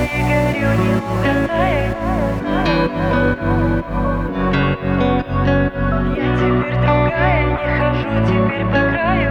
и горю, не угасая. Я теперь другая, не хожу теперь по краю.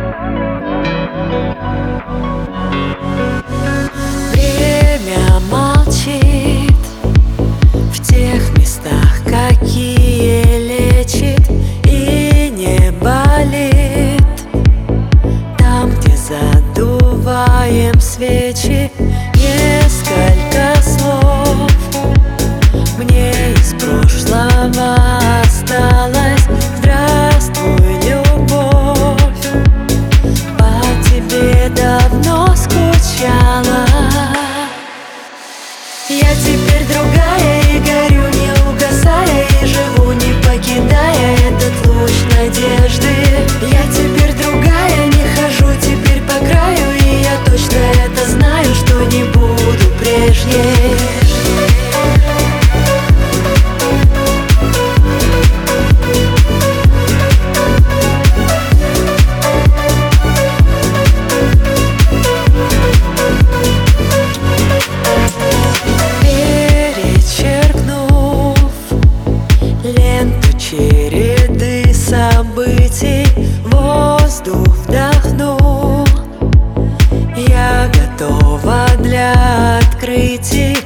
Время молчит в тех местах, какие лечит и не болит. Там, где задуваем свечи, несколько слов мне из прошлого осталось. Здравствуй, любовь, по тебе давно скучала. Я теперь другая и горю, не угасая, и живу, не покидая этот луч надежды. Я теперь другая, не хожу теперь по краю, и я точно это знаю, что не буду прежней. Череды событий воздух вдохнул. Я готова для открытий,